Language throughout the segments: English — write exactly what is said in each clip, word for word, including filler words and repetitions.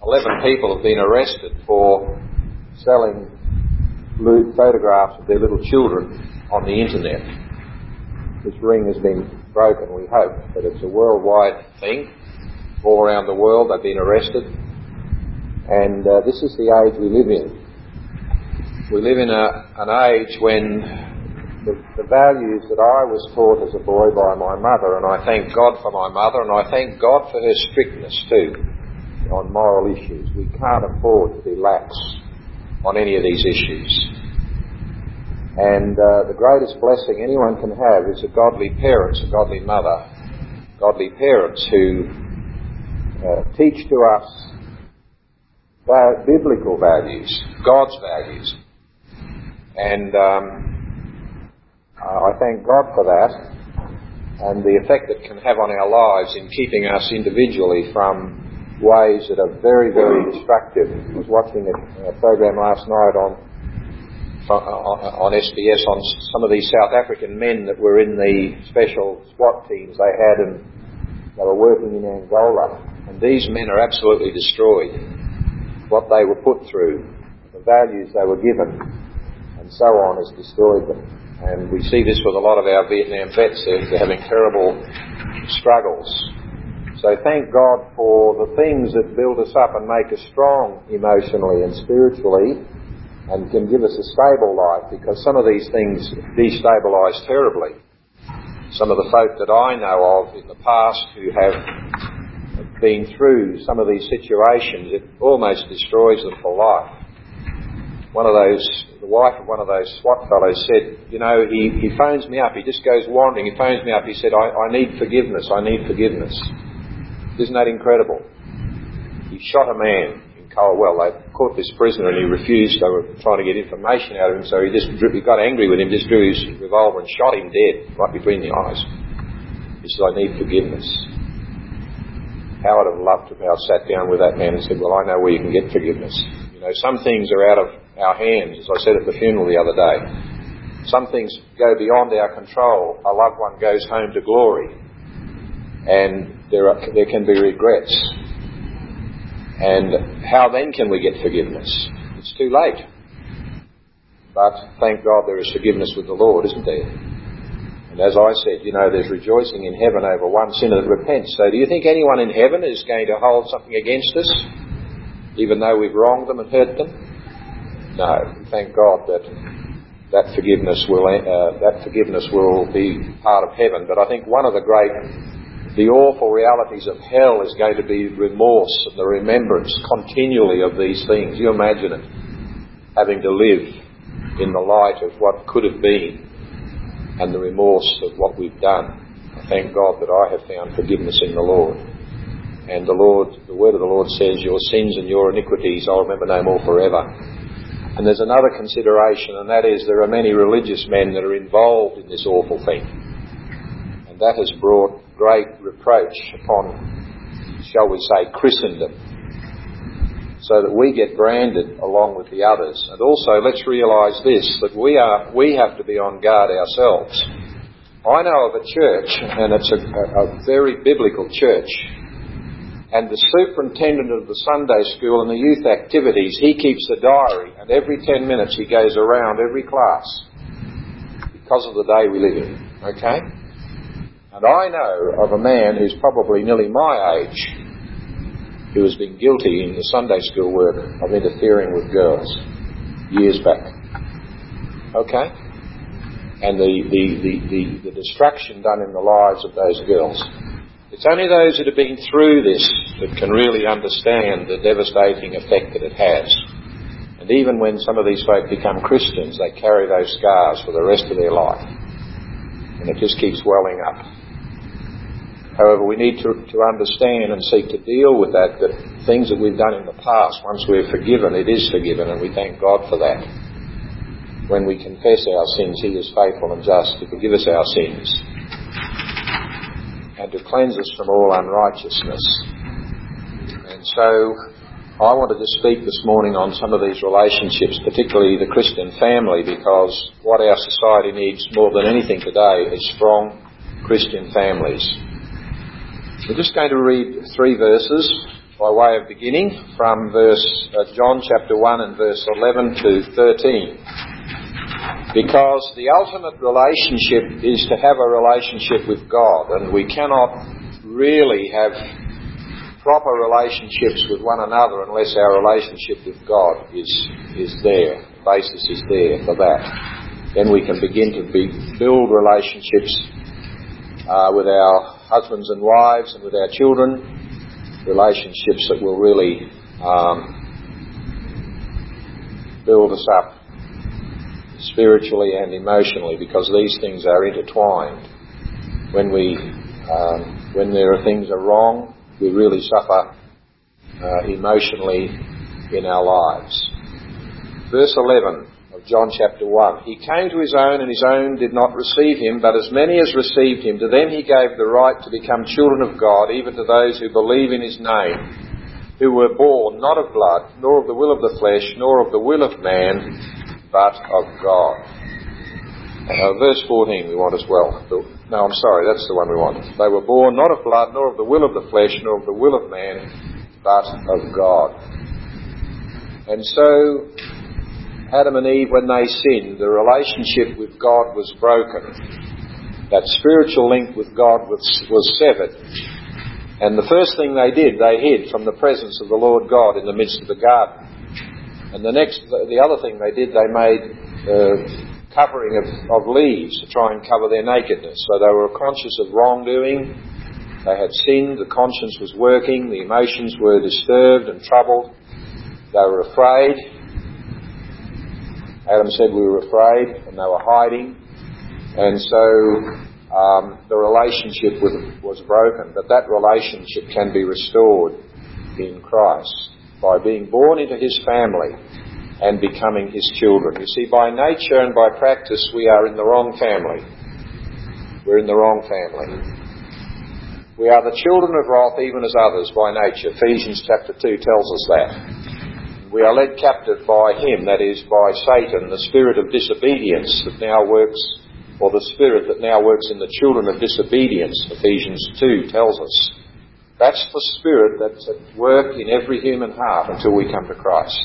eleven people have been arrested for selling lewd photographs of their little children on the internet. This ring has been broken, we hope, but it's a worldwide thing. All around the world they've been arrested. And uh, this is the age we live in. We live in a, an age when the, the values that I was taught as a boy by my mother, and I thank God for my mother, and I thank God for her strictness too on moral issues. We can't afford to be lax on any of these issues. And uh, the greatest blessing anyone can have is a godly parents, a godly mother, godly parents who uh, teach to us biblical values, God's values. And um, I thank God for that and the effect it can have on our lives in keeping us individually from ways that are very, very destructive. I was watching a, a program last night on on S B S on some of these South African men that were in the special SWAT teams they had, and they were working in Angola. And these men are absolutely destroyed. What they were put through, the values they were given, and so on, has destroyed them. And we see this with a lot of our Vietnam vets. They're, they're having terrible struggles. So thank God for the things that build us up and make us strong emotionally and spiritually and can give us a stable life, because some of these things destabilise terribly. Some of the folk that I know of in the past who have been through some of these situations, it almost destroys them for life. One of those, the wife of one of those SWAT fellows said, you know, he, he phones me up, he just goes wandering, he phones me up, he said, I, I need forgiveness, I need forgiveness. Isn't that incredible? He shot a man in Colwell. They caught this prisoner and he refused. They were trying to get information out of him, so he just drew, he got angry with him, just drew his revolver and shot him dead, right between the eyes. He said, I need forgiveness. How I'd have loved to have sat down with that man and said, well, I know where you can get forgiveness. You know, some things are out of our hands, as I said at the funeral the other day. Some things go beyond our control. A loved one goes home to glory, and there are, there can be regrets. And how then can we get forgiveness? It's too late. But thank God there is forgiveness with the Lord, isn't there? And as I said, you know, there's rejoicing in heaven over one sinner that repents. So do you think anyone in heaven is going to hold something against us, even though we've wronged them and hurt them? No. Thank God that that forgiveness will uh, that forgiveness will be part of heaven. But I think one of the great, the awful realities of hell is going to be remorse and the remembrance continually of these things. You imagine it, having to live in the light of what could have been and the remorse of what we've done. I thank God that I have found forgiveness in the Lord. And the Lord, the word of the Lord says, your sins and your iniquities I'll remember no more forever. And there's another consideration, and that is there are many religious men that are involved in this awful thing. And that has brought great reproach upon, shall we say, Christendom, so that we get branded along with the others. And also let's realise this, that we are we have to be on guard ourselves. I know of a church, and it's a, a, a very biblical church, and the superintendent of the Sunday school and the youth activities, he keeps a diary, and every ten minutes he goes around every class because of the day we live in. Okay? And I know of a man who's probably nearly my age who has been guilty in the Sunday school work of interfering with girls years back. Okay? And the, the, the, the, the destruction done in the lives of those girls. It's only those that have been through this that can really understand the devastating effect that it has. And even when some of these folk become Christians, they carry those scars for the rest of their life. And it just keeps welling up. However, we need to, to understand and seek to deal with that, that things that we've done in the past, once we're forgiven, it is forgiven, and we thank God for that. When we confess our sins, He is faithful and just to forgive us our sins and to cleanse us from all unrighteousness. And so I wanted to speak this morning on some of these relationships, particularly the Christian family, because what our society needs more than anything today is strong Christian families. We're just going to read three verses by way of beginning from verse uh, John chapter one and verse eleven to thirteen. Because the ultimate relationship is to have a relationship with God, and we cannot really have proper relationships with one another unless our relationship with God is is there. The basis is there for that. Then we can begin to be, build relationships uh, with our husbands and wives and with our children, relationships that will really um, build us up spiritually and emotionally, because these things are intertwined. When we, um, when there are things are wrong, we really suffer uh, emotionally in our lives. Verse eleven of John chapter one. He came to his own, and his own did not receive him, but as many as received him, to them he gave the right to become children of God, even to those who believe in his name, who were born not of blood, nor of the will of the flesh, nor of the will of man, but of God. Uh, verse fourteen we want as well. No, I'm sorry, that's the one we want. They were born not of blood, nor of the will of the flesh, nor of the will of man, but of God. And so, Adam and Eve, when they sinned, the relationship with God was broken. That spiritual link with God was, was severed. And the first thing they did, they hid from the presence of the Lord God in the midst of the garden. And the next, the other thing they did, they made uh, covering of, of leaves to try and cover their nakedness. So they were conscious of wrongdoing. They had sinned. The conscience was working. The emotions were disturbed and troubled. They were afraid. Adam said we were afraid, and they were hiding. And so um, the relationship with, was broken. But that relationship can be restored in Christ by being born into his family and becoming his children. You see, by nature and by practice, we are in the wrong family. We're in the wrong family. We are the children of wrath even as others by nature. Ephesians chapter two tells us that. We are led captive by him, that is, by Satan, the spirit of disobedience that now works, or the spirit that now works in the children of disobedience, Ephesians two tells us. That's the spirit that's at work in every human heart until we come to Christ.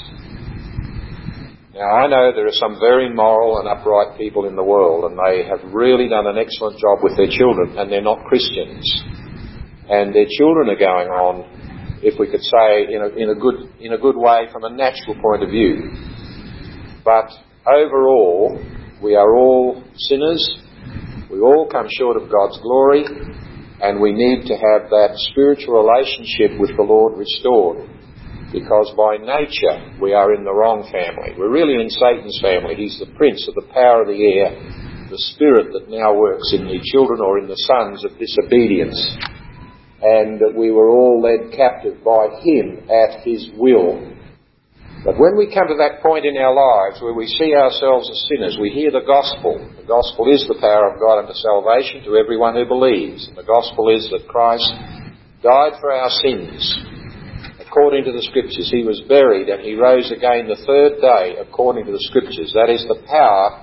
Now, I know there are some very moral and upright people in the world, and they have really done an excellent job with their children, and they're not Christians. And their children are going on, if we could say, in a, in a good, in a good way from a natural point of view. But overall, we are all sinners. We all come short of God's glory. And we need to have that spiritual relationship with the Lord restored. Because by nature, we are in the wrong family. We're really in Satan's family. He's the prince of the power of the air, the spirit that now works in the children or in the sons of disobedience. And that we were all led captive by him at his will. But when we come to that point in our lives where we see ourselves as sinners, we hear the gospel. The gospel is the power of God unto salvation to everyone who believes. And the gospel is that Christ died for our sins. According to the Scriptures, he was buried and he rose again the third day according to the Scriptures. That is the power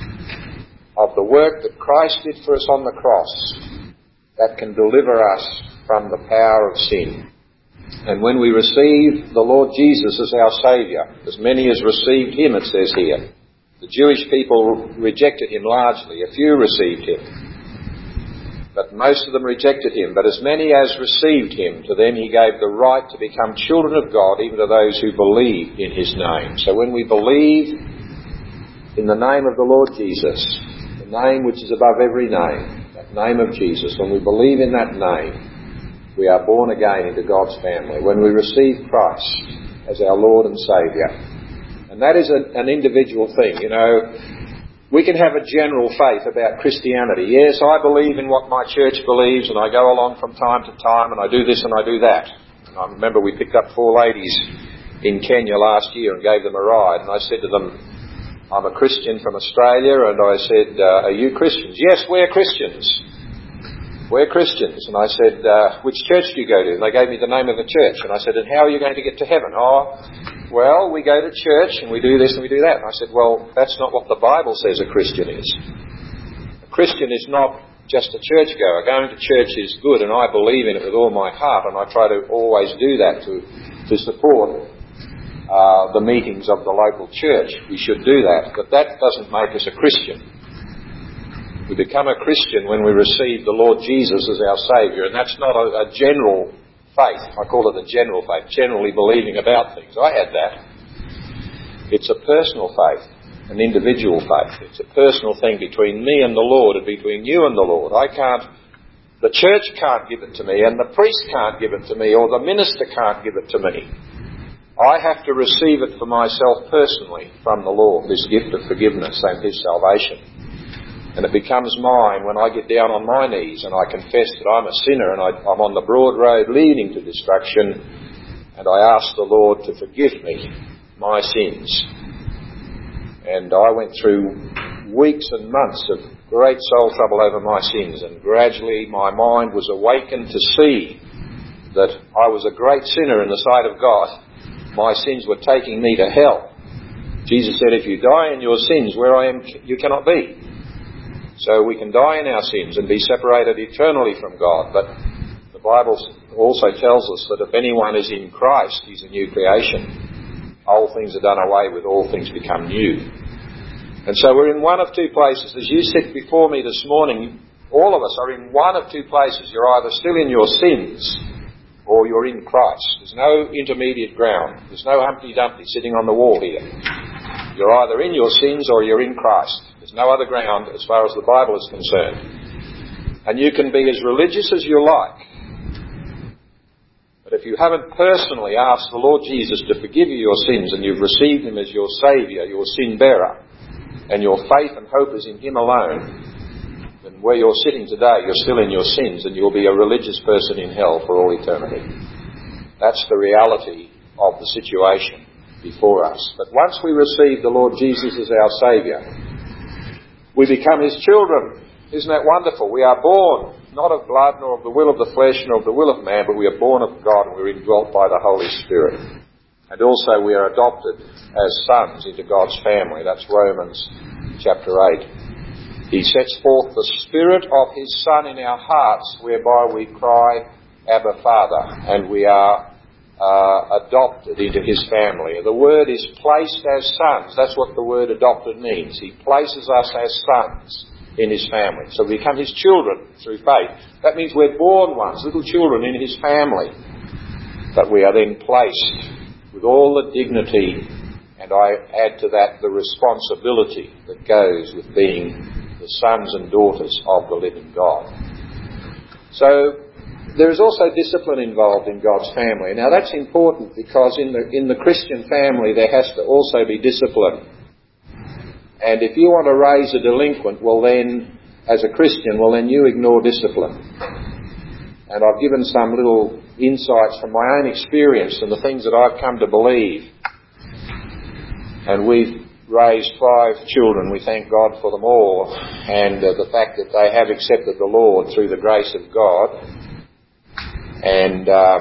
of the work that Christ did for us on the cross that can deliver us from the power of sin. And when we receive the Lord Jesus as our Saviour, as many as received him, it says here, the Jewish people rejected him largely. A few received him, but most of them rejected him. But as many as received him, to them he gave the right to become children of God, even to those who believe in his name. So when we believe in the name of the Lord Jesus, the name which is above every name, that name of Jesus, when we believe in that name, we are born again into God's family. When we receive Christ as our Lord and Saviour. And that is a, an individual thing. You know, we can have a general faith about Christianity. Yes, I believe in what my church believes, and I go along from time to time, and I do this and I do that. And I remember we picked up four ladies in Kenya last year and gave them a ride, and I said to them, I'm a Christian from Australia, and I said, uh, are you Christians? Yes, we're Christians. We're Christians. And I said, uh, which church do you go to? And they gave me the name of the church. And I said, and how are you going to get to heaven? Oh, well, we go to church and we do this and we do that. And I said, well, that's not what the Bible says a Christian is. A Christian is not just a churchgoer. Going to church is good, and I believe in it with all my heart, and I try to always do that to, to support uh, the meetings of the local church. We should do that, but that doesn't make us a Christian. We become a Christian when we receive the Lord Jesus as our Saviour, and that's not a, a general faith. I call it a general faith, generally believing about things. I had that. It's a personal faith, an individual faith. It's a personal thing between me and the Lord and between you and the Lord. I can't, the church can't give it to me, and the priest can't give it to me, or the minister can't give it to me. I have to receive it for myself personally from the Lord, this gift of forgiveness and His salvation. And it becomes mine when I get down on my knees and I confess that I'm a sinner and I, I'm on the broad road leading to destruction, and I ask the Lord to forgive me my sins. And I went through weeks and months of great soul trouble over my sins, and gradually my mind was awakened to see that I was a great sinner in the sight of God. My sins were taking me to hell. Jesus said, if you die in your sins, where I am, you cannot be. So we can die in our sins and be separated eternally from God. But the Bible also tells us that if anyone is in Christ, he's a new creation. Old things are done away with, all things become new. And so we're in one of two places. As you sit before me this morning, all of us are in one of two places. You're either still in your sins or you're in Christ. There's no intermediate ground. There's no Humpty Dumpty sitting on the wall here. You're either in your sins or you're in Christ. There's no other ground as far as the Bible is concerned. And you can be as religious as you like. But if you haven't personally asked the Lord Jesus to forgive you your sins, and you've received Him as your Saviour, your sin bearer, and your faith and hope is in Him alone, then where you're sitting today, you're still in your sins, and you'll be a religious person in hell for all eternity. That's the reality of the situation before us. But once we receive the Lord Jesus as our Saviour, we become His children. Isn't that wonderful? We are born not of blood, nor of the will of the flesh, nor of the will of man, but we are born of God, and we're indwelt by the Holy Spirit. And also we are adopted as sons into God's family. That's Romans chapter eight. He sets forth the Spirit of His Son in our hearts, whereby we cry, Abba, Father, and we are uh, adopted into His family. The word is placed as sons. That's what the word adopted means. He places us as sons in His family. So we become His children through faith. That means we're born ones, little children in His family. But we are then placed with all the dignity, and I add to that the responsibility that goes with being the sons and daughters of the living God. So there is also discipline involved in God's family. Now that's important, because in the in the Christian family there has to also be discipline. And if you want to raise a delinquent, well then, as a Christian, well then you ignore discipline. And I've given some little insights from my own experience and the things that I've come to believe. And we've raised five children. We thank God for them all, and uh, the fact that they have accepted the Lord through the grace of God. And um,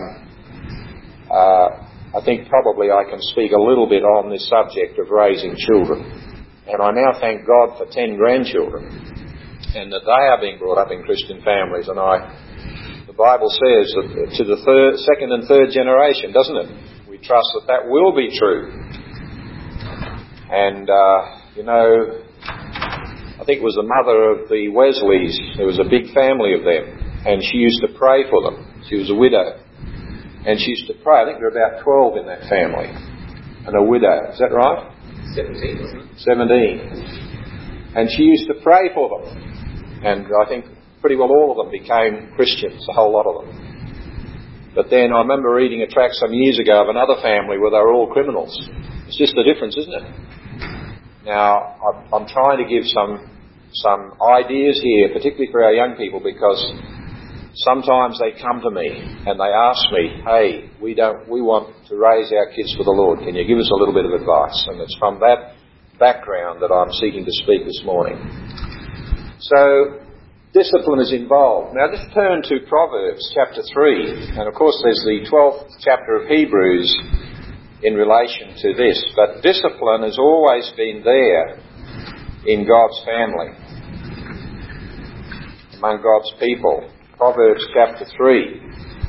uh, I think probably I can speak a little bit on this subject of raising children. And I now thank God for ten grandchildren, and that they are being brought up in Christian families. And I, the Bible says that to the third, second and third generation, doesn't it? We trust that that will be true. And, uh, you know, I think it was the mother of the Wesleys. There was a big family of them, and she used to pray for them. She was a widow, and she used to pray. I think there were about twelve in that family, and a widow. Is that right? Seventeen, wasn't it? Seventeen. And she used to pray for them. And I think pretty well all of them became Christians, a whole lot of them. But then I remember reading a tract some years ago of another family where they were all criminals. It's just the difference, isn't it? Now, I'm trying to give some some ideas here, particularly for our young people, because sometimes they come to me and they ask me, hey, we don't, we want to raise our kids for the Lord. Can you give us a little bit of advice? And it's from that background that I'm seeking to speak this morning. So, discipline is involved. Now, just turn to Proverbs chapter three. And of course, there's the twelfth chapter of Hebrews in relation to this. But discipline has always been there in God's family. among God's people. Proverbs chapter three,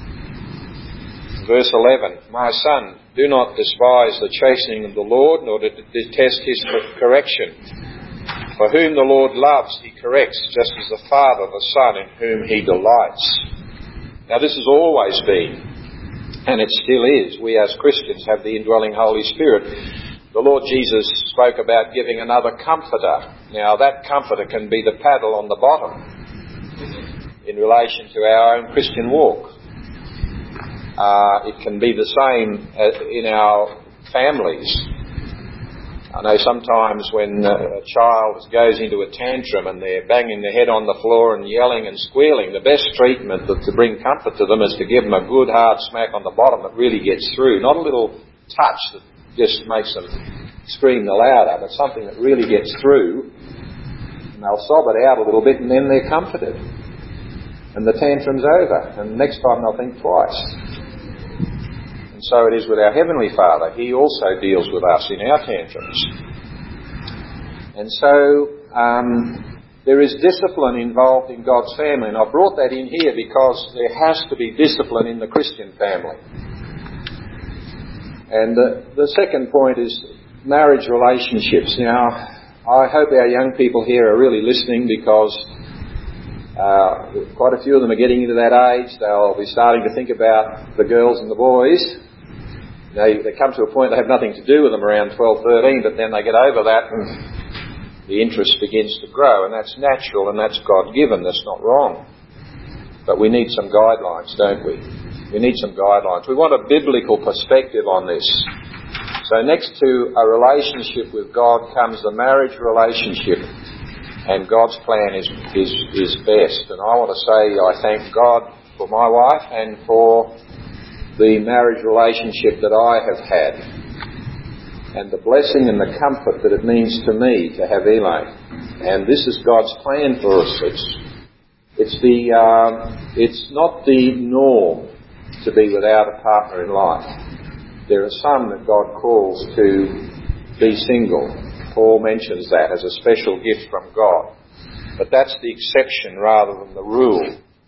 verse eleven. My son, do not despise the chastening of the Lord, nor detest his correction. For whom the Lord loves, he corrects, just as the father the son in whom he delights. Now this has always been, and it still is, we as Christians have the indwelling Holy Spirit. The Lord Jesus spoke about giving another comforter. Now that comforter can be the paddle on the bottom in relation to our own Christian walk. Uh, it can be the same in our families. I know sometimes when a child goes into a tantrum and they're banging their head on the floor and yelling and squealing, the best treatment to bring comfort to them is to give them a good hard smack on the bottom that really gets through. Not a little touch that just makes them scream the louder, but something that really gets through, and they'll sob it out a little bit and then they're comforted. And the tantrum's over, and next time they'll think twice. And so it is with our Heavenly Father. He also deals with us in our tantrums. And so um, there is discipline involved in God's family. And I've brought that in here because there has to be discipline in the Christian family. And the, the second point is marriage relationships. Now, I hope our young people here are really listening, because uh, quite a few of them are getting into that age. They'll be starting to think about the girls and the boys. They, they come to a point they have nothing to do with them around twelve, thirteen, but then they get over that and the interest begins to grow, and that's natural and that's God-given. That's not wrong. But we need some guidelines, don't we? We need some guidelines. We want a biblical perspective on this. So next to a relationship with God comes the marriage relationship, and God's plan is, is, is best. And I want to say I thank God for my wife and for the marriage relationship that I have had, and the blessing and the comfort that it means to me to have Elaine. And this is God's plan for us. It's it's the um, it's not the norm to be without a partner in life. There are some that God calls to be single. Paul mentions that as a special gift from God, but that's the exception rather than the rule.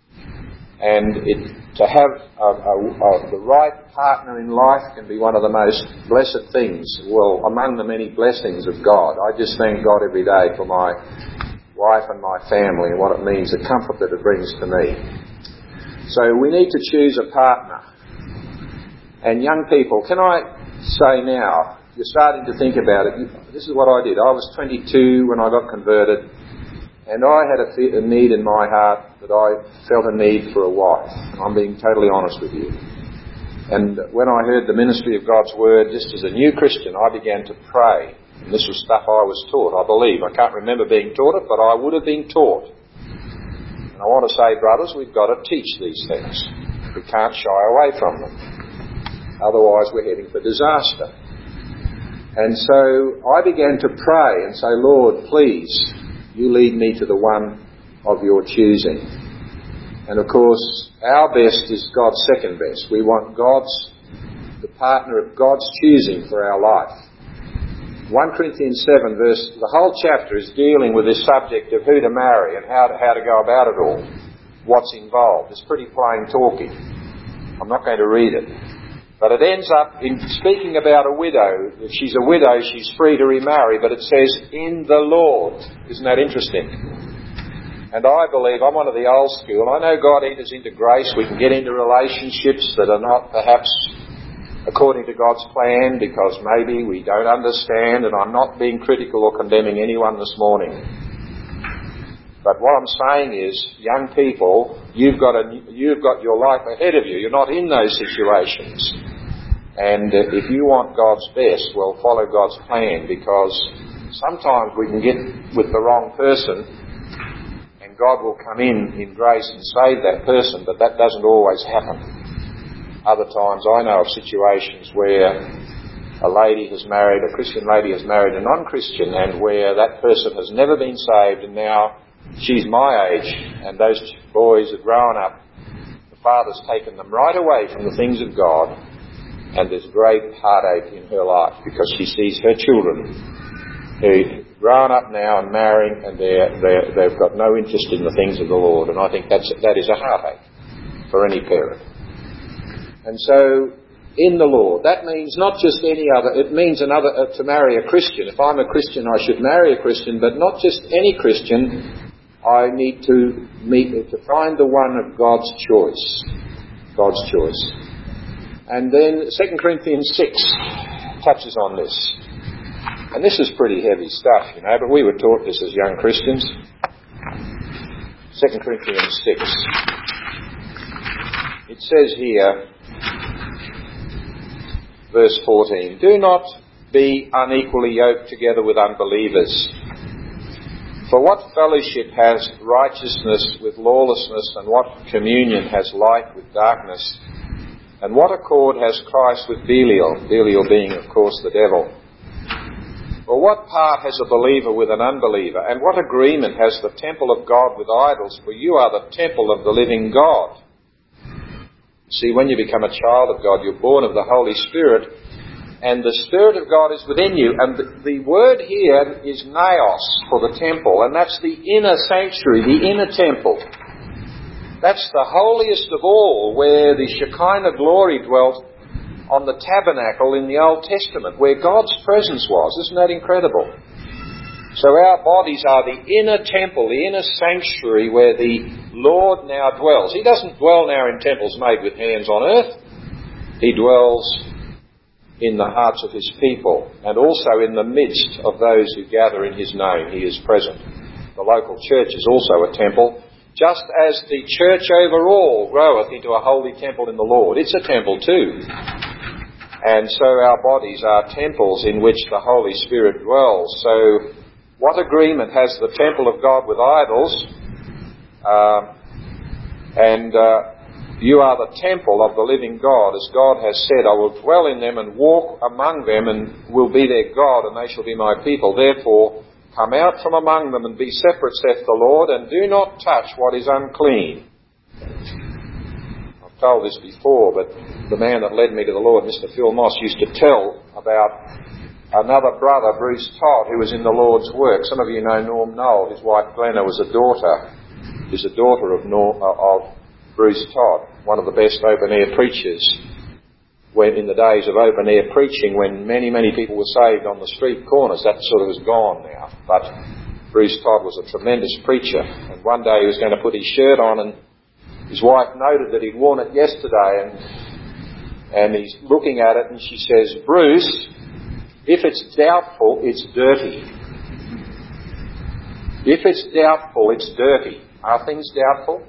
And it, to have a, a, a, the right partner in life can be one of the most blessed things, well, among the many blessings of God. I just thank God every day for my wife and my family and what it means, the comfort that it brings to me. So we need to choose a partner. And young people, can I say now, you're starting to think about it. This is what I did. I was twenty-two when I got converted, and I had a, a need in my heart that I felt a need for a wife. I'm being totally honest with you. And when I heard the ministry of God's Word, just as a new Christian, I began to pray. And this was stuff I was taught, I believe. I can't remember being taught it, but I would have been taught. And I want to say, brothers, we've got to teach these things. We can't shy away from them. Otherwise, we're heading for disaster. And so I began to pray and say, Lord, please, you lead me to the one of your choosing. And of course, our best is God's second best. We want God's, the partner of God's choosing for our life. First Corinthians seven verse, the whole chapter is dealing with this subject of who to marry and how to, how to go about it all. What's involved. It's pretty plain talking. I'm not going to read it. But it ends up in speaking about a widow. If she's a widow, she's free to remarry, but it says, in the Lord. Isn't that interesting? And I believe, I'm one of the old school. I know God enters into grace. We can get into relationships that are not perhaps according to God's plan because maybe we don't understand, and I'm not being critical or condemning anyone this morning. But what I'm saying is, young people, you've got a, you've got your life ahead of you. You're not in those situations. And uh, if you want God's best, well, follow God's plan, because sometimes we can get with the wrong person and God will come in in grace and save that person, but that doesn't always happen. Other times I know of situations where a lady has married, a Christian lady has married a non-Christian, and where that person has never been saved, and now she's my age, and those boys are grown up. The father's taken them right away from the things of God, and there's great heartache in her life because she sees her children who grown up now and marrying, and they're, they're, they've got no interest in the things of the Lord. And I think that's, that is a heartache for any parent. And so, in the Lord, that means not just any other, it means another, uh, to marry a Christian. If I'm a Christian, I should marry a Christian, but not just any Christian. I need to meet, to find the one of God's choice. God's choice. And then Second Corinthians six touches on this. And this is pretty heavy stuff, you know, but we were taught this as young Christians. Second Corinthians six. It says here, verse fourteen, do not be unequally yoked together with unbelievers. For what fellowship has righteousness with lawlessness, and what communion has light with darkness? And what accord has Christ with Belial? Belial being, of course, the devil. Or what part has a believer with an unbeliever? And what agreement has the temple of God with idols? For you are the temple of the living God. See, when you become a child of God, you're born of the Holy Spirit, and the Spirit of God is within you. And the, the word here is naos for the temple, and that's the inner sanctuary, the inner temple. That's the holiest of all, where the Shekinah glory dwelt on the tabernacle in the Old Testament, where God's presence was. Isn't that incredible? So our bodies are the inner temple, the inner sanctuary where the Lord now dwells. He doesn't dwell now in temples made with hands on earth. He dwells in the hearts of His people, and also in the midst of those who gather in His name. He is present. The local church is also a temple, just as the church overall groweth into a holy temple in the Lord. It's a temple too. And so our bodies are temples in which the Holy Spirit dwells. So what agreement has the temple of God with idols? Uh, and uh, you are the temple of the living God, as God has said, I will dwell in them and walk among them and will be their God, and they shall be my people. Therefore, come out from among them and be separate, saith the Lord, and do not touch what is unclean. I've told this before, but the man that led me to the Lord, Mister Phil Moss, used to tell about another brother, Bruce Todd, who was in the Lord's work. Some of you know Norm Knoll. His wife Glenna was a daughter, is a daughter of Norm, uh, of Bruce Todd, one of the best open-air preachers, when in the days of open-air preaching, when many, many people were saved on the street corners. That sort of is gone now. But Bruce Todd was a tremendous preacher, and one day he was going to put his shirt on, and his wife noted that he'd worn it yesterday, and and he's looking at it, and she says, Bruce, if it's doubtful, it's dirty. If it's doubtful, it's dirty. Are things doubtful?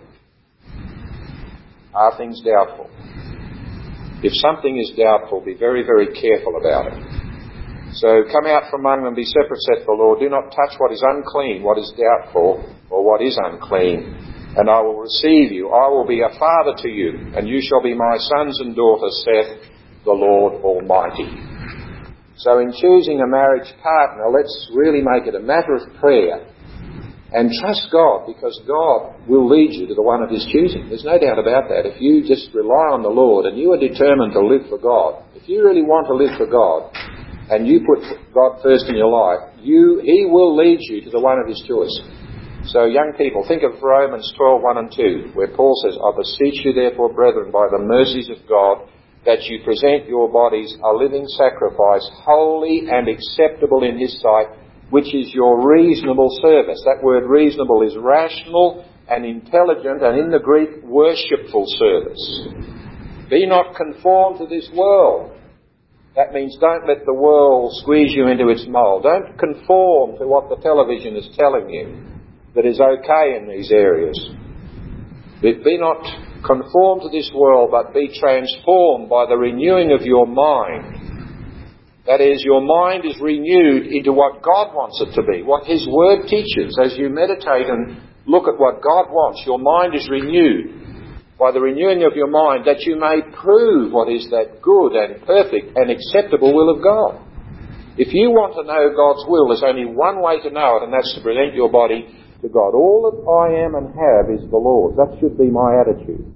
Are things doubtful? If something is doubtful, be very, very careful about it. So come out from among them, be separate, saith the Lord. Do not touch what is unclean, what is doubtful, or what is unclean. And I will receive you. I will be a father to you, and you shall be my sons and daughters, saith the Lord Almighty. So in choosing a marriage partner, let's really make it a matter of prayer. And trust God, because God will lead you to the one of His choosing. There's no doubt about that. If you just rely on the Lord and you are determined to live for God, if you really want to live for God and you put God first in your life, you He will lead you to the one of His choice. So young people, think of Romans twelve, one and two, where Paul says, I beseech you therefore, brethren, by the mercies of God, that you present your bodies a living sacrifice, holy and acceptable in His sight, which is your reasonable service. That word reasonable is rational and intelligent, and in the Greek, worshipful service. Be not conformed to this world. That means don't let the world squeeze you into its mould. Don't conform to what the television is telling you that is okay in these areas. Be not conformed to this world, but be transformed by the renewing of your mind. That is, your mind is renewed into what God wants it to be, what His Word teaches. As you meditate and look at what God wants, your mind is renewed by the renewing of your mind, that you may prove what is that good and perfect and acceptable will of God. If you want to know God's will, there's only one way to know it, and that's to present your body to God. All that I am and have is the Lord's. That should be my attitude.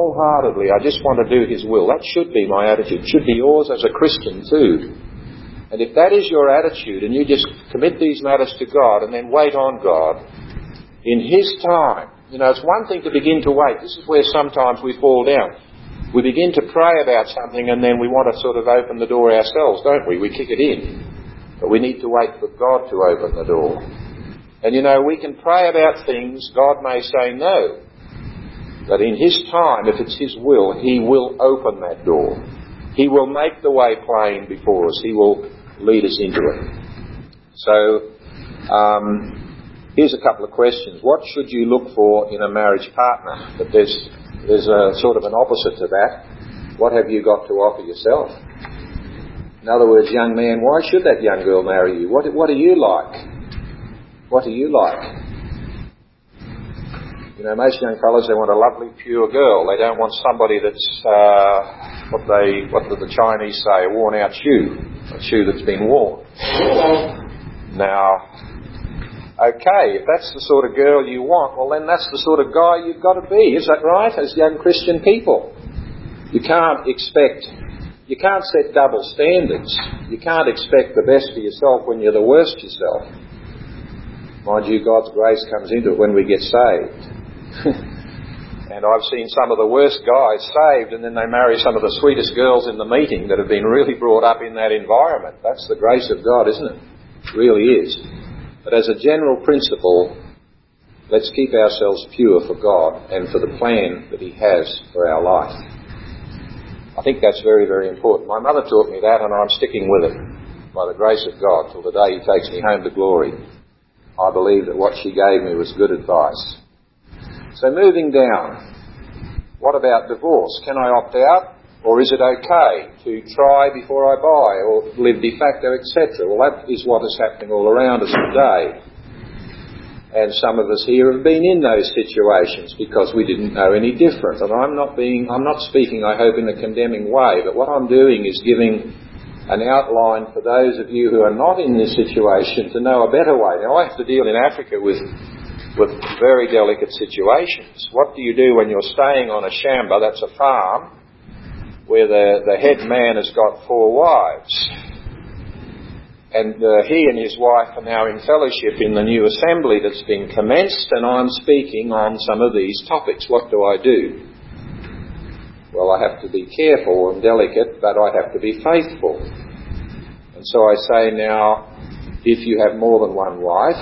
Wholeheartedly, I just want to do His will. That should be my attitude. It should be yours as a Christian too. And if that is your attitude, and you just commit these matters to God and then wait on God, in His time, you know, it's one thing to begin to wait. This is where sometimes we fall down. We begin to pray about something and then we want to sort of open the door ourselves, don't we? We kick it in. But we need to wait for God to open the door. And you know, we can pray about things, God may say no. But in His time, if it's His will, He will open that door. He will make the way plain before us. He will lead us into it. So, um, here's a couple of questions. What should you look for in a marriage partner? But there's, there's a sort of an opposite to that. What have you got to offer yourself? In other words, young man, why should that young girl marry you? What, what are you like? What are you like? You know, most young fellows, they want a lovely, pure girl. They don't want somebody that's, uh, what they, what do the Chinese say, a worn-out shoe. A shoe that's been worn. Now, okay, if that's the sort of girl you want, well then that's the sort of guy you've got to be. Is that right? As young Christian people. You can't expect, you can't set double standards. You can't expect the best for yourself when you're the worst yourself. Mind you, God's grace comes into it when we get saved. And I've seen some of the worst guys saved and then they marry some of the sweetest girls in the meeting that have been really brought up in that environment. That's the grace of God, isn't it? It really is. But as a general principle, let's keep ourselves pure for God and for the plan that He has for our life. I think that's very, very important. My mother taught me that and I'm sticking with it by the grace of God till the day He takes me home to glory. I believe that what she gave me was good advice. So moving down, what about divorce? Can I opt out? Or is it okay to try before I buy or live de facto, et cetera? Well, that is what is happening all around us today. And some of us here have been in those situations because we didn't know any different. And I'm not being, I'm not speaking, I hope, in a condemning way, but what I'm doing is giving an outline for those of you who are not in this situation to know a better way. Now, I have to deal in Africa with with very delicate situations. What do you do when you're staying on a shamba, that's a farm, where the, the head man has got four wives? And uh, he and his wife are now in fellowship in the new assembly that's been commenced, and I'm speaking on some of these topics. What do I do? Well, I have to be careful and delicate, but I have to be faithful. And so I say now, if you have more than one wife,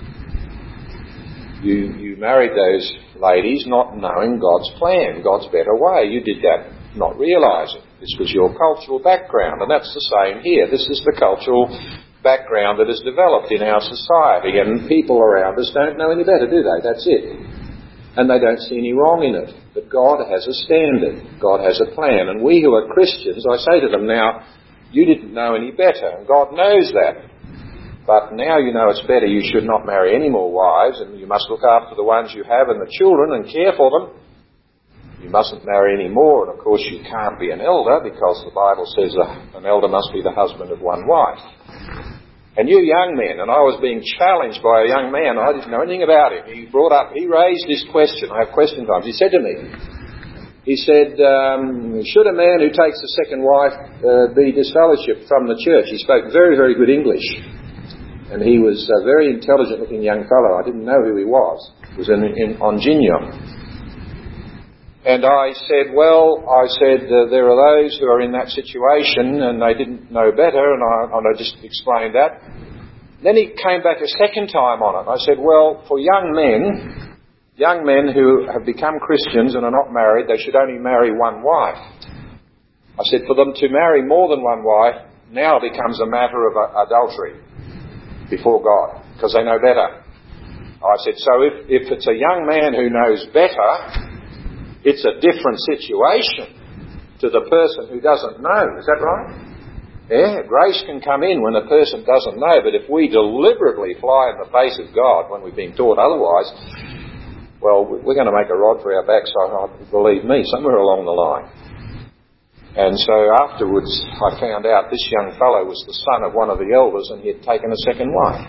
you, you married those ladies not knowing God's plan, God's better way. You did that not realising. This was your cultural background, and that's the same here. This is the cultural background that has developed in our society, and people around us don't know any better, do they? That's it. And they don't see any wrong in it. But God has a standard. God has a plan. And we who are Christians, I say to them now, you didn't know any better, and God knows that. But now you know it's better. You should not marry any more wives, and you must look after the ones you have and the children and care for them. You mustn't marry any more, and of course you can't be an elder because the Bible says an elder must be the husband of one wife. And you young men, and I was being challenged by a young man, I didn't know anything about him. He brought up, he raised this question. I have question times. He said to me, he said, um, should a man who takes a second wife uh, be disfellowshipped from the church? He spoke very, very good English. And he was a very intelligent-looking young fellow. I didn't know who he was. He was in, in Onginyo. And I said, well, I said, uh, there are those who are in that situation and they didn't know better, and I, and I just explained that. Then he came back a second time on it. I said, well, for young men, young men who have become Christians and are not married, they should only marry one wife. I said, for them to marry more than one wife now becomes a matter of uh, adultery before God, because they know better. I said, so if, if it's a young man who knows better, it's a different situation to the person who doesn't know. Is that right? Yeah, grace can come in when a person doesn't know, but if we deliberately fly in the face of God when we've been taught otherwise, well, we're going to make a rod for our backs, so believe me, somewhere along the line. And so afterwards I found out this young fellow was the son of one of the elders and he had taken a second wife.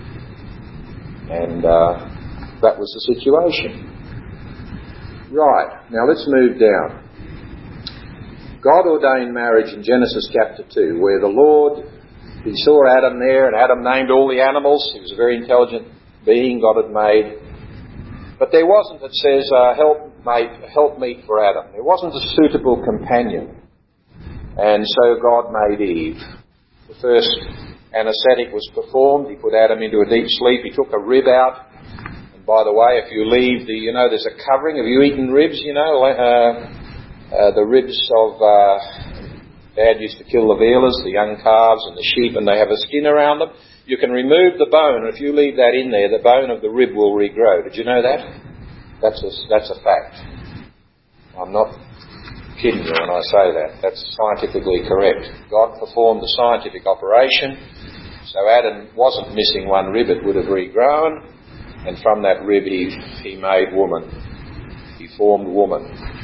And uh, that was the situation. Right, now let's move down. God ordained marriage in Genesis chapter two, where the Lord he saw Adam there, and Adam named all the animals. He was a very intelligent being God had made. But there wasn't, it says, a helpmate, helpmeet for Adam. There wasn't a suitable companion. And so God made Eve. The first anaesthetic was performed. He put Adam into a deep sleep. He took a rib out. And by the way, if you leave the, you know, there's a covering. Have you eaten ribs, you know? Uh, uh, the ribs of, uh, Dad used to kill the vealers, the young calves and the sheep, and they have a skin around them. You can remove the bone, and if you leave that in there, the bone of the rib will regrow. Did you know that? That's a, that's a fact. I'm not kidding you when I say that. That's scientifically correct. God performed the scientific operation, so Adam wasn't missing one rib, it would have regrown, and from that rib he, he made woman. He formed woman.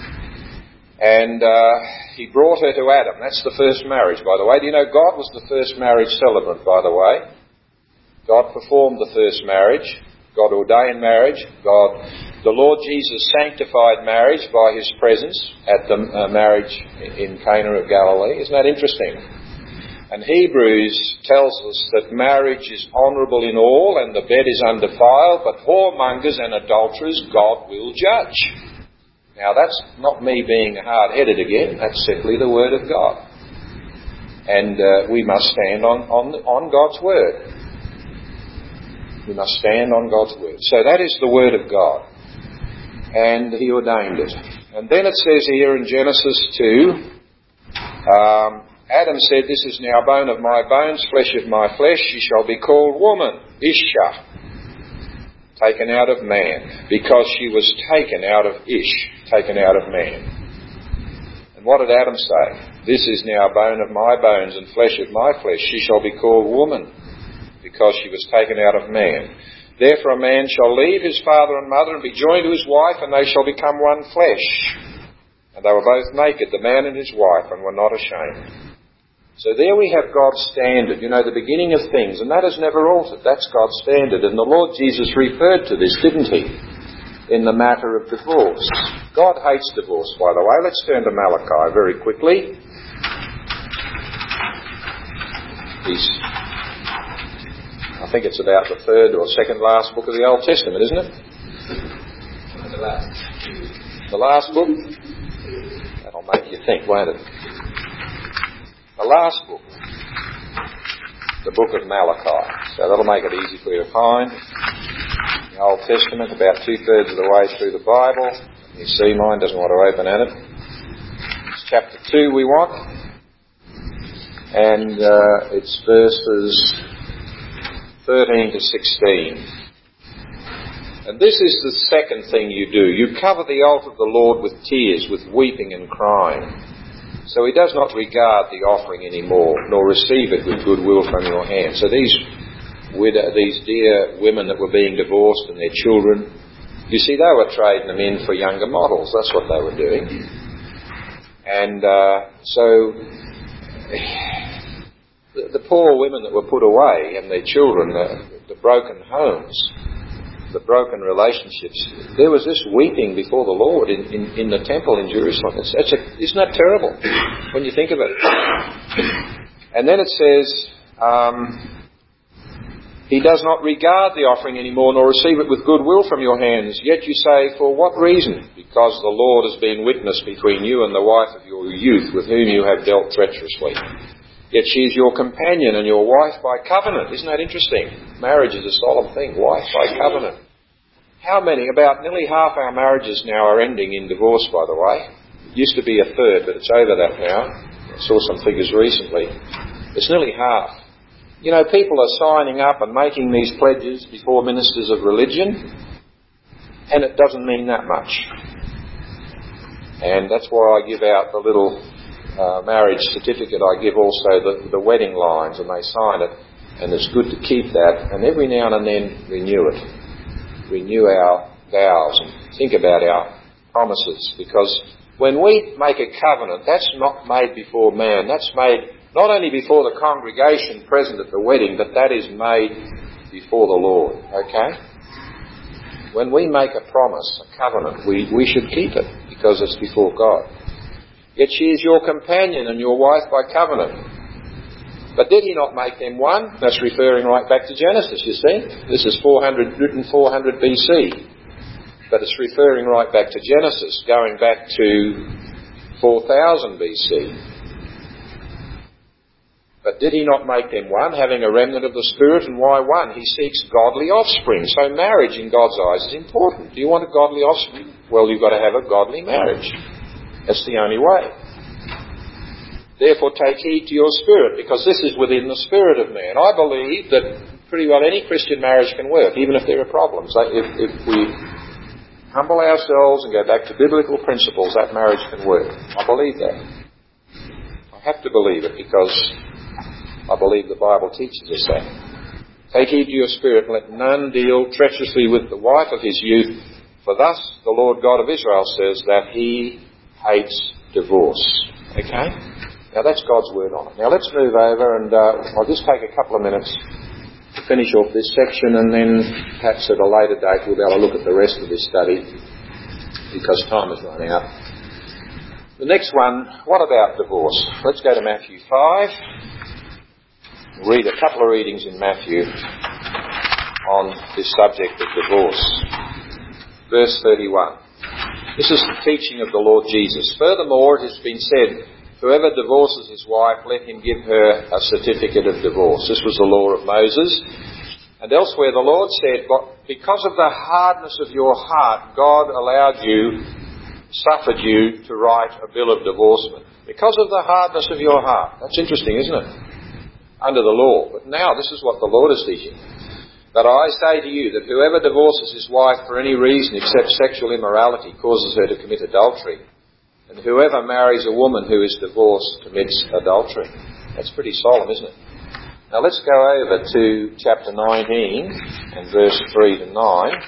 And uh, he brought her to Adam. That's the first marriage, by the way. Do you know God was the first marriage celebrant, by the way? God performed the first marriage. God ordained marriage. God, the Lord Jesus sanctified marriage by his presence at the uh, marriage in Cana of Galilee. Isn't that interesting? And Hebrews tells us that marriage is honourable in all and the bed is undefiled, but whoremongers and adulterers God will judge. Now that's not me being hard-headed again. That's simply the Word of God. And uh, we must stand on, on, on God's Word. We must stand on God's Word. So that is the Word of God. And he ordained it. And then it says here in Genesis two, um, Adam said, "This is now bone of my bones, flesh of my flesh. She shall be called woman, Isha, taken out of man, because she was taken out of Ish, taken out of man." And what did Adam say? "This is now bone of my bones and flesh of my flesh. She shall be called woman, because she was taken out of man. Therefore a man shall leave his father and mother and be joined to his wife, and they shall become one flesh. And they were both naked, the man and his wife, and were not ashamed." So there we have God's standard, you know, the beginning of things, and that has never altered. That's God's standard. And the Lord Jesus referred to this, didn't he, in the matter of divorce. God hates divorce, by the way. Let's turn to Malachi very quickly. He's, I think it's about the third or second last book of the Old Testament, isn't it? The last. The last book? That'll make you think, won't it? The last book, the book of Malachi. So that'll make it easy for you to find. The Old Testament, about two-thirds of the way through the Bible. You see, mine doesn't want to open at it. It's chapter two we want. And uh, it's verses thirteen to sixteen. And this is the second thing you do. You cover the altar of the Lord with tears, with weeping and crying. So he does not regard the offering anymore, nor receive it with goodwill from your hand. So these widow, these dear women that were being divorced and their children, you see, they were trading them in for younger models. That's what they were doing. And uh, so the, the poor women that were put away and their children, the, the broken homes, the broken relationships, there was this weeping before the Lord in, in, in the temple in Jerusalem. It's, it's a, isn't that terrible when you think of it? And then it says, um, he does not regard the offering anymore, nor receive it with goodwill from your hands. Yet you say, for what reason? Because the Lord has been witness between you and the wife of your youth, with whom you have dealt treacherously. Yet she is your companion and your wife by covenant. Isn't that interesting? Marriage is a solemn thing. Wife by covenant. How many, about nearly half our marriages now are ending in divorce, by the way. It used to be a third, but it's over that now. I saw some figures recently. It's nearly half. You know, people are signing up and making these pledges before ministers of religion, and it doesn't mean that much. And that's why I give out the little uh, marriage certificate. I give also the, the wedding lines, and they sign it, and it's good to keep that, and every now and then renew it. Renew our vows and think about our promises, because when we make a covenant, that's not made before man. That's made not only before the congregation present at the wedding, but that is made before the Lord. Okay? When we make a promise, a covenant, we, we should keep it, because it's before God. Yet she is your companion and your wife by covenant. But did he not make them one? That's referring right back to Genesis, you see. This is four hundred, written four hundred B C. But it's referring right back to Genesis, going back to four thousand B C. But did he not make them one, having a remnant of the Spirit? And why one? He seeks godly offspring. So marriage in God's eyes is important. Do you want a godly offspring? Well, you've got to have a godly marriage. That's the only way. Therefore take heed to your spirit, because this is within the spirit of man. I believe that pretty well any Christian marriage can work, even if there are problems. If, if we humble ourselves and go back to biblical principles, that marriage can work. I believe that. I have to believe it, because I believe the Bible teaches us that. Take heed to your spirit, and let none deal treacherously with the wife of his youth, for thus the Lord God of Israel says that he hates divorce. Okay? Now that's God's word on it. Now let's move over, and uh, I'll just take a couple of minutes to finish off this section, and then perhaps at a later date we'll be able to look at the rest of this study, because time is running out. The next one, what about divorce? Let's go to Matthew five. We'll read a couple of readings in Matthew on this subject of divorce. Verse thirty-one. This is the teaching of the Lord Jesus. Furthermore, it has been said, whoever divorces his wife, let him give her a certificate of divorce. This was the law of Moses. And elsewhere the Lord said, but because of the hardness of your heart, God allowed you, suffered you to write a bill of divorcement. Because of the hardness of your heart. That's interesting, isn't it? Under the law. But now this is what the Lord is teaching. But I say to you that whoever divorces his wife for any reason except sexual immorality causes her to commit adultery. And whoever marries a woman who is divorced commits adultery. That's pretty solemn, isn't it? Now let's go over to chapter nineteen and verse three to nine.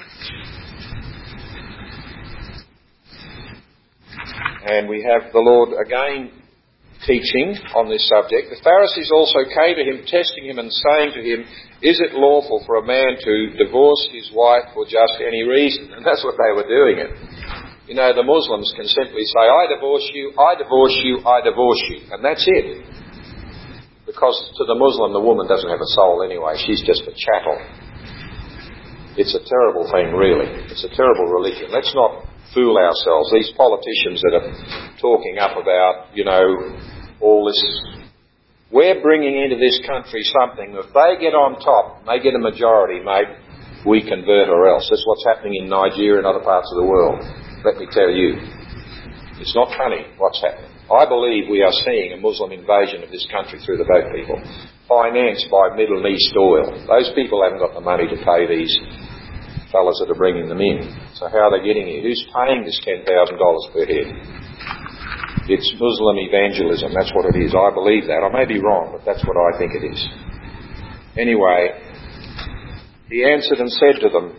And we have the Lord again teaching on this subject. The Pharisees also came to him, testing him and saying to him, is it lawful for a man to divorce his wife for just any reason? And that's what they were doing it. You know, the Muslims can simply say, I divorce you, I divorce you, I divorce you. And that's it. Because to the Muslim, the woman doesn't have a soul anyway. She's just a chattel. It's a terrible thing, really. It's a terrible religion. Let's not fool ourselves. These politicians that are talking up about, you know, all this. We're bringing into this country something. If they get on top, they get a majority, mate, we convert or else. That's what's happening in Nigeria and other parts of the world. Let me tell you. It's not funny what's happening. I believe we are seeing a Muslim invasion of this country through the boat people, financed by Middle East oil. Those people haven't got the money to pay these fellas that are bringing them in. So how are they getting here? Who's paying this ten thousand dollars per head? It's Muslim evangelism. That's what it is. I believe that. I may be wrong, but that's what I think it is. Anyway, he answered and said to them,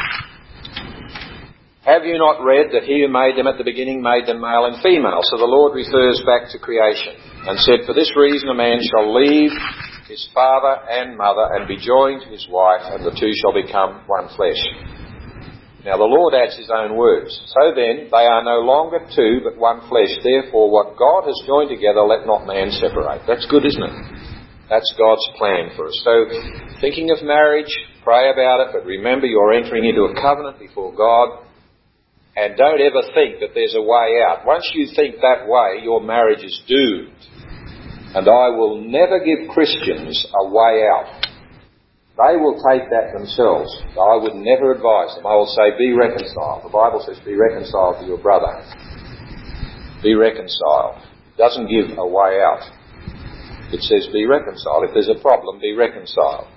have you not read that he who made them at the beginning made them male and female? So the Lord refers back to creation and said, for this reason a man shall leave his father and mother and be joined to his wife, and the two shall become one flesh. Now the Lord adds his own words. So then, they are no longer two, but one flesh. Therefore, what God has joined together, let not man separate. That's good, isn't it? That's God's plan for us. So, thinking of marriage, pray about it, but remember you're entering into a covenant before God, and don't ever think that there's a way out. Once you think that way, your marriage is doomed. And I will never give Christians a way out. They will take that themselves. I would never advise them. I will say, be reconciled. The Bible says, be reconciled to your brother. Be reconciled. It doesn't give a way out. It says, be reconciled. If there's a problem, be reconciled.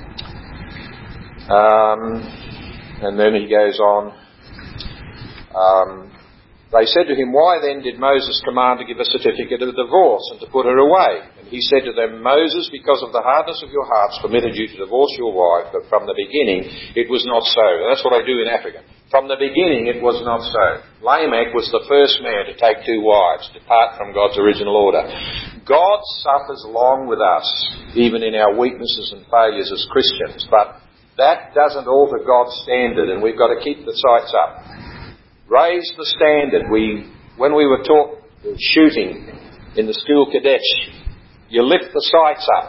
Um, and then he goes on. Um, They said to him, why then did Moses command to give a certificate of divorce and to put her away? And he said to them, Moses, because of the hardness of your hearts, permitted you to divorce your wife, but from the beginning it was not so. And that's what I do in Africa. From the beginning it was not so. Lamech was the first man to take two wives, depart from God's original order. God suffers along with us, even in our weaknesses and failures as Christians, but that doesn't alter God's standard, and we've got to keep the sights up. Raise the standard. We, when we were taught shooting in the school cadets, you lift the sights up.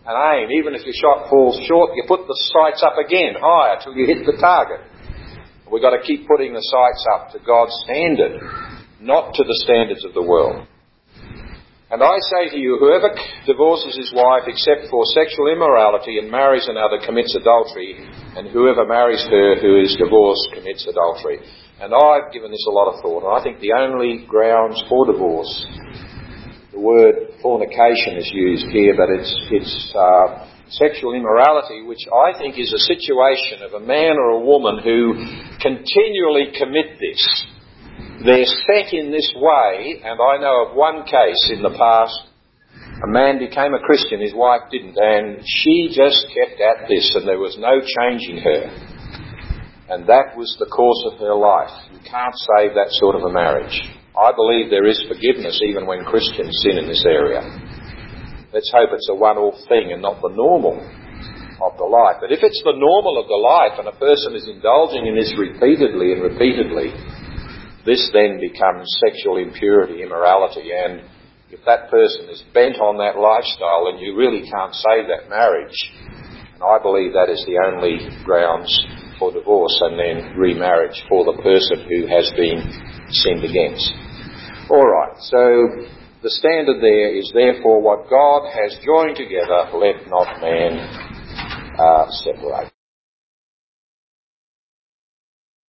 and aim. Even if your shot falls short, you put the sights up again, higher, till you hit the target. We've got to keep putting the sights up to God's standard, not to the standards of the world. And I say to you, whoever divorces his wife except for sexual immorality and marries another commits adultery, and whoever marries her who is divorced commits adultery. And I've given this a lot of thought, and I think the only grounds for divorce, the word fornication is used here, but it's, it's uh, sexual immorality, which I think is a situation of a man or a woman who continually commit this. They're set in this way, and I know of one case in the past, a man became a Christian, his wife didn't, and she just kept at this, and there was no changing her. And that was the course of her life. You can't save that sort of a marriage. I believe there is forgiveness even when Christians sin in this area. Let's hope it's a one-off thing and not the normal of the life. But if it's the normal of the life and a person is indulging in this repeatedly and repeatedly, this then becomes sexual impurity, immorality, and if that person is bent on that lifestyle, then you really can't save that marriage. And I believe that is the only grounds for divorce and then remarriage for the person who has been sinned against. All right, so the standard there is, therefore, what God has joined together, let not man uh, separate.